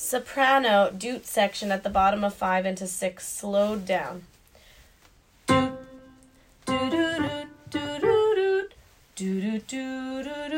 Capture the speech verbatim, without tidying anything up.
soprano doot section at the bottom of five into six, slowed down. Doot, doot, doot, doot, doot, doot, doot, doot, doot,